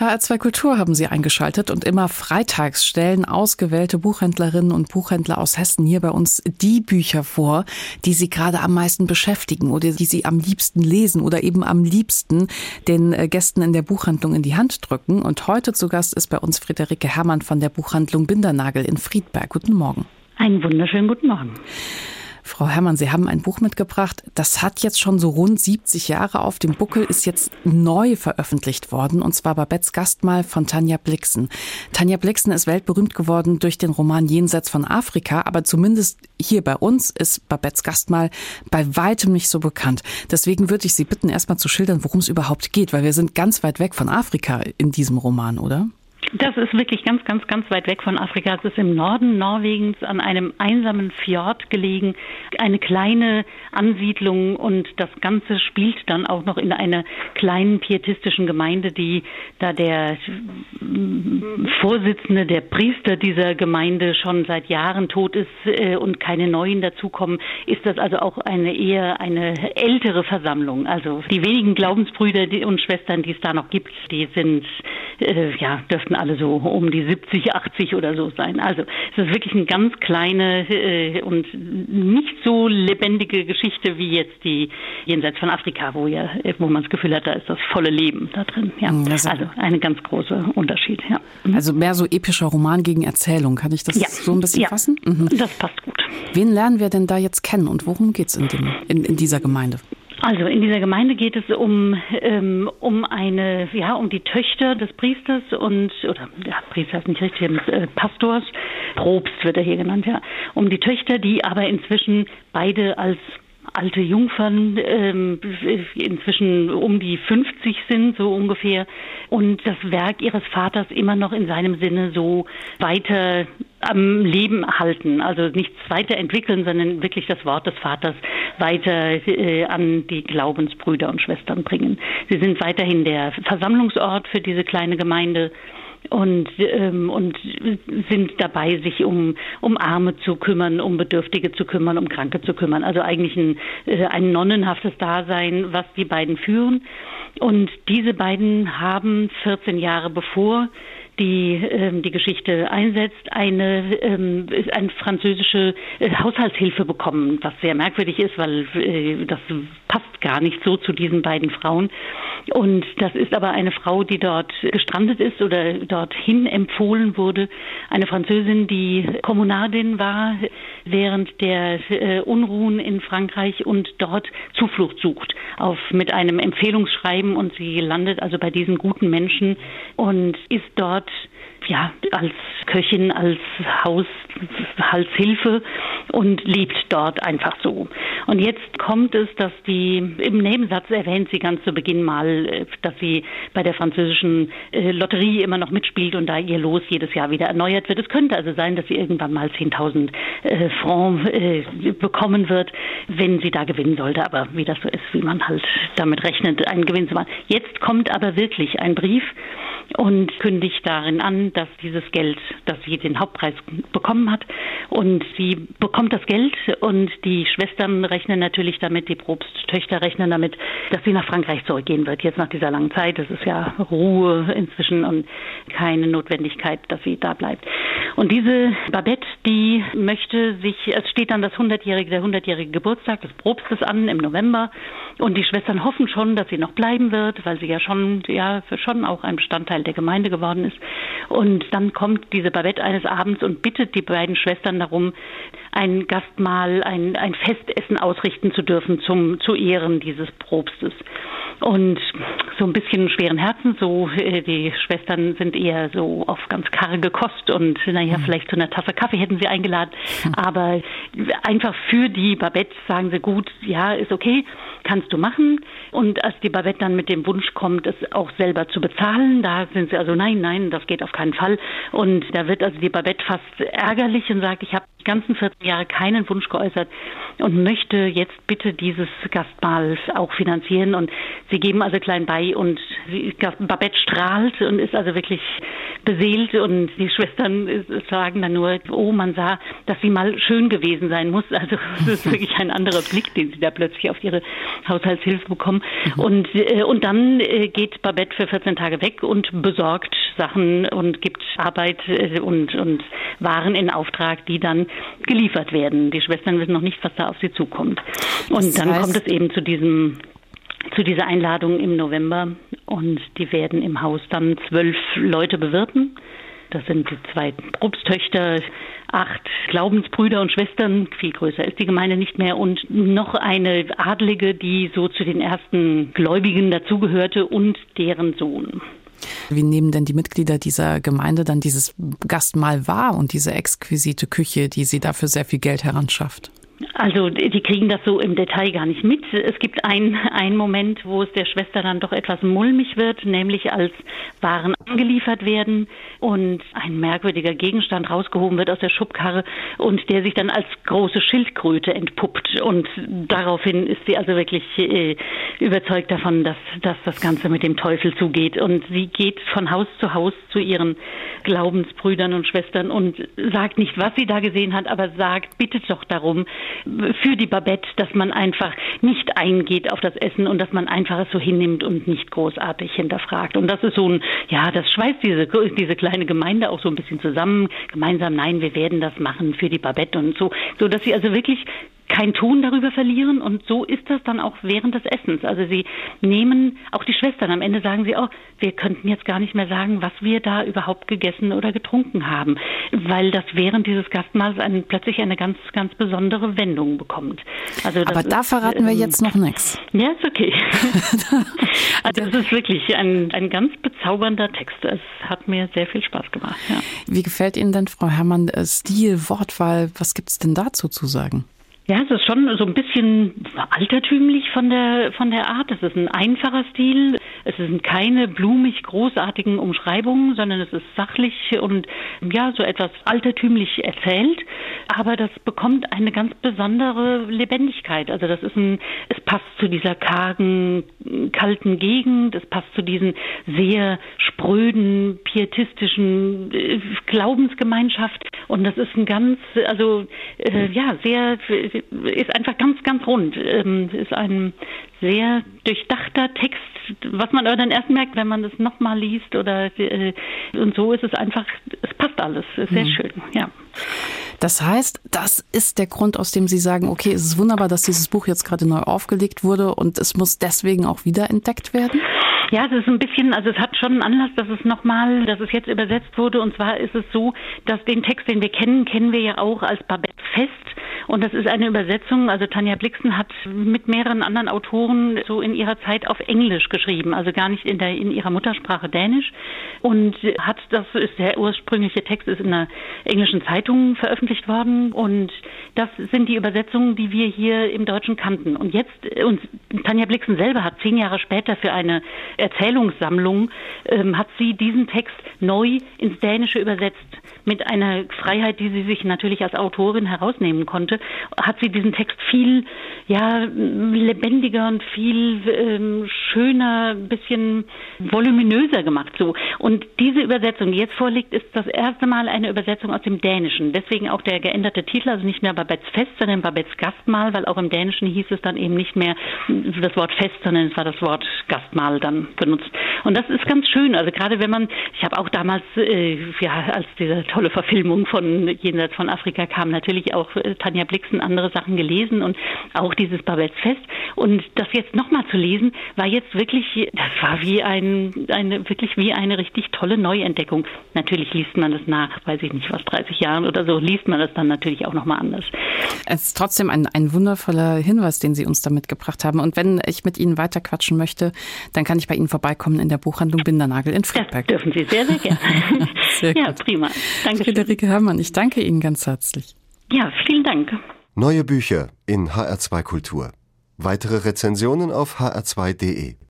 HR2 Kultur haben Sie eingeschaltet und immer freitags stellen ausgewählte Buchhändlerinnen und Buchhändler aus Hessen hier bei uns die Bücher vor, die Sie gerade am meisten beschäftigen oder die Sie am liebsten lesen oder eben am liebsten den Gästen in der Buchhandlung in die Hand drücken. Und heute zu Gast ist bei uns Friederike Herrmann von der Buchhandlung Bindernagel in Friedberg. Guten Morgen. Einen wunderschönen guten Morgen. Frau Herrmann, Sie haben ein Buch mitgebracht, das hat jetzt schon so rund 70 Jahre auf dem Buckel, ist jetzt neu veröffentlicht worden, und zwar Babettes Gastmahl von Tanja Blixen. Tanja Blixen ist weltberühmt geworden durch den Roman Jenseits von Afrika, aber zumindest hier bei uns ist Babettes Gastmahl bei weitem nicht so bekannt. Deswegen würde ich Sie bitten, erstmal zu schildern, worum es überhaupt geht, weil wir sind ganz weit weg von Afrika in diesem Roman, oder? Das ist wirklich ganz, ganz, ganz weit weg von Afrika. Es ist im Norden Norwegens an einem einsamen Fjord gelegen, eine kleine Ansiedlung, und das Ganze spielt dann auch noch in einer kleinen pietistischen Gemeinde, die, da der Vorsitzende, der Priester dieser Gemeinde schon seit Jahren tot ist und keine neuen dazukommen, ist das also auch eher eine ältere Versammlung. Also die wenigen Glaubensbrüder und Schwestern, die es da noch gibt, die sind, dürften alle so um die 70, 80 oder so sein. Also es ist wirklich eine ganz kleine und nicht so lebendige Geschichte wie jetzt die Jenseits von Afrika, wo man das Gefühl hat, da ist das volle Leben da drin. Ja. Also ein ganz großer Unterschied. Ja. Also mehr so epischer Roman gegen Erzählung. Kann ich das so ein bisschen fassen? Mhm. Das passt gut. Wen lernen wir denn da jetzt kennen und worum geht es in dieser Gemeinde? Also in dieser Gemeinde geht es um die Töchter des Priesters Priester ist nicht richtig, Pastors, Propst wird er hier genannt, ja. Um die Töchter, die aber inzwischen beide als alte Jungfern inzwischen um die 50 sind, so ungefähr, und das Werk ihres Vaters immer noch in seinem Sinne so weiter am Leben halten. Also nichts weiterentwickeln, sondern wirklich das Wort des Vaters weiter an die Glaubensbrüder und Schwestern bringen. Sie sind weiterhin der Versammlungsort für diese kleine Gemeinde und sind dabei, sich um Arme zu kümmern, um Bedürftige zu kümmern, um Kranke zu kümmern. Also eigentlich ein nonnenhaftes Dasein, was die beiden führen. Und diese beiden haben 14 Jahre bevor die Geschichte einsetzt, eine französische Haushaltshilfe bekommen, was sehr merkwürdig ist, weil das passt gar nicht so zu diesen beiden Frauen. Und das ist aber eine Frau, die dort gestrandet ist oder dorthin empfohlen wurde. Eine Französin, die Kommunardin war während der Unruhen in Frankreich und dort Zuflucht sucht mit einem Empfehlungsschreiben, und sie landet also bei diesen guten Menschen und ist dort als Köchin, als Haushaltshilfe und lebt dort einfach so. Und jetzt kommt es, dass im Nebensatz erwähnt sie ganz zu Beginn mal, dass sie bei der französischen Lotterie immer noch mitspielt und da ihr Los jedes Jahr wieder erneuert wird. Es könnte also sein, dass sie irgendwann mal 10.000 Francs bekommen wird, wenn sie da gewinnen sollte. Aber wie das so ist, wie man halt damit rechnet, einen Gewinn zu machen. Jetzt kommt aber wirklich ein Brief und kündigt darin an, dass dieses Geld, dass sie den Hauptpreis bekommen hat, und sie bekommt das Geld, und die Schwestern rechnen natürlich damit, die Propsttöchter rechnen damit, dass sie nach Frankreich zurückgehen wird, jetzt nach dieser langen Zeit. Es ist ja Ruhe inzwischen und keine Notwendigkeit, dass sie da bleibt. Und diese Babette, die es steht dann der 100-jährige Geburtstag des Propstes an im November, und die Schwestern hoffen schon, dass sie noch bleiben wird, weil sie ja schon auch ein Bestandteil der Gemeinde geworden ist. Und dann kommt diese Babette eines Abends und bittet die beiden Schwestern darum, ein Gastmahl, ein Festessen ausrichten zu dürfen zu Ehren dieses Propstes. Und so ein bisschen schweren Herzens, die Schwestern sind eher so auf ganz karge Kost und vielleicht zu einer Tasse Kaffee hätten sie eingeladen. Aber einfach für die Babette sagen sie, gut, ja, ist okay, kannst du machen. Und als die Babette dann mit dem Wunsch kommt, es auch selber zu bezahlen, da sind sie also, nein, das geht auf keinen Fall. Und da wird also die Babette fast ärgerlich und sagt, ich habe die ganzen 14 Jahre keinen Wunsch geäußert und möchte jetzt bitte dieses Gastmahl auch finanzieren. Und Sie geben also klein bei und Babette strahlt und ist also wirklich beseelt und die Schwestern sagen dann nur, oh, man sah, dass sie mal schön gewesen sein muss. Also es ist wirklich ein anderer Blick, den sie da plötzlich auf ihre Haushaltshilfe bekommen. Und dann geht Babette für 14 Tage weg und besorgt Sachen und gibt Arbeit und Waren in Auftrag, die dann geliefert werden. Die Schwestern wissen noch nicht, was da auf sie zukommt. Und dann kommt es eben zu dieser Einladung im November und die werden im Haus dann 12 Leute bewirten. Das sind die 2 Propstöchter, 8 Glaubensbrüder und Schwestern, viel größer ist die Gemeinde nicht mehr, und noch eine Adlige, die so zu den ersten Gläubigen dazugehörte, und deren Sohn. Wie nehmen denn die Mitglieder dieser Gemeinde dann dieses Gastmahl wahr und diese exquisite Küche, die sie dafür sehr viel Geld heranschafft? Also die kriegen das so im Detail gar nicht mit. Es gibt einen Moment, wo es der Schwester dann doch etwas mulmig wird, nämlich als Waren angeliefert werden und ein merkwürdiger Gegenstand rausgehoben wird aus der Schubkarre und der sich dann als große Schildkröte entpuppt. Und daraufhin ist sie also wirklich überzeugt davon, dass das Ganze mit dem Teufel zugeht. Und sie geht von Haus zu ihren Glaubensbrüdern und Schwestern und sagt nicht, was sie da gesehen hat, aber bittet doch darum, für die Babette, dass man einfach nicht eingeht auf das Essen und dass man einfach es so hinnimmt und nicht großartig hinterfragt. Und das ist so das schweißt diese kleine Gemeinde auch so ein bisschen zusammen. Gemeinsam, nein, wir werden das machen für die Babette und so dass sie also wirklich kein Ton darüber verlieren, und so ist das dann auch während des Essens. Also sie nehmen, auch die Schwestern, am Ende sagen sie, wir könnten jetzt gar nicht mehr sagen, was wir da überhaupt gegessen oder getrunken haben, weil das während dieses Gastmahls plötzlich eine ganz, ganz besondere Wendung bekommt. Also aber da verraten wir jetzt noch nichts. Ja, ist okay. Also es ist wirklich ein ganz bezaubernder Text. Es hat mir sehr viel Spaß gemacht. Ja. Wie gefällt Ihnen denn, Frau Herrmann, Stil, Wortwahl, was gibt es denn dazu zu sagen? Ja, es ist schon so ein bisschen altertümlich von der Art. Es ist ein einfacher Stil. Es sind keine blumig großartigen Umschreibungen, sondern es ist sachlich und so etwas altertümlich erzählt. Aber das bekommt eine ganz besondere Lebendigkeit. Also es passt zu dieser kargen, kalten Gegend. Es passt zu diesen sehr spröden, pietistischen Glaubensgemeinschaft. Und das ist ist einfach ganz, ganz rund. Ist ein sehr durchdachter Text, was man aber dann erst merkt, wenn man das nochmal liest und so ist es einfach, es passt alles. Es ist sehr schön, ja. Das heißt, das ist der Grund, aus dem Sie sagen, okay, es ist wunderbar, dass dieses Buch jetzt gerade neu aufgelegt wurde und es muss deswegen auch wiederentdeckt werden? Ja, es ist ein bisschen, also es hat schon einen Anlass, dass es jetzt übersetzt wurde. Und zwar ist es so, dass den Text, den wir kennen wir ja auch als Babette Fest. Und das ist eine Übersetzung, also Tanja Blixen hat mit mehreren anderen Autoren so in ihrer Zeit auf Englisch geschrieben, also gar nicht in ihrer Muttersprache Dänisch. Und der ursprüngliche Text ist in einer englischen Zeitung veröffentlicht worden. Und das sind die Übersetzungen, die wir hier im Deutschen kannten. Und Tanja Blixen selber hat 10 Jahre später für eine Erzählungssammlung, hat sie diesen Text neu ins Dänische übersetzt. Mit einer Freiheit, die sie sich natürlich als Autorin herausnehmen konnte, hat sie diesen Text viel lebendiger und viel schöner, ein bisschen voluminöser gemacht. So. Und diese Übersetzung, die jetzt vorliegt, ist das erste Mal eine Übersetzung aus dem Dänischen. Deswegen auch der geänderte Titel, also nicht mehr Babettes Fest, sondern Babettes Gastmahl, weil auch im Dänischen hieß es dann eben nicht mehr das Wort Fest, sondern es war das Wort Gastmahl dann benutzt. Und das ist ganz schön. Also gerade ich habe auch damals, als diese tolle Verfilmung von Jenseits von Afrika kam, natürlich auch Tanja Blixen andere Sachen gelesen und auch dieses Babettes Fest. Und das jetzt nochmal zu lesen, war jetzt wirklich, das war wie wirklich wie eine richtig tolle Neuentdeckung. Natürlich liest man das nach, weiß ich nicht was, 30 Jahren oder so, liest man das dann natürlich auch nochmal anders. Es ist trotzdem ein wundervoller Hinweis, den Sie uns da mitgebracht haben. Und wenn ich mit Ihnen weiter quatschen möchte, dann kann ich bei Ihnen vorbeikommen in der Buchhandlung Bindernagel in Friedberg. Das dürfen Sie sehr, sehr gerne. Sehr ja, gut. Prima. Danke. Friederike Herrmann, ich danke Ihnen ganz herzlich. Ja, vielen Dank. Neue Bücher in HR2 Kultur. Weitere Rezensionen auf hr2.de.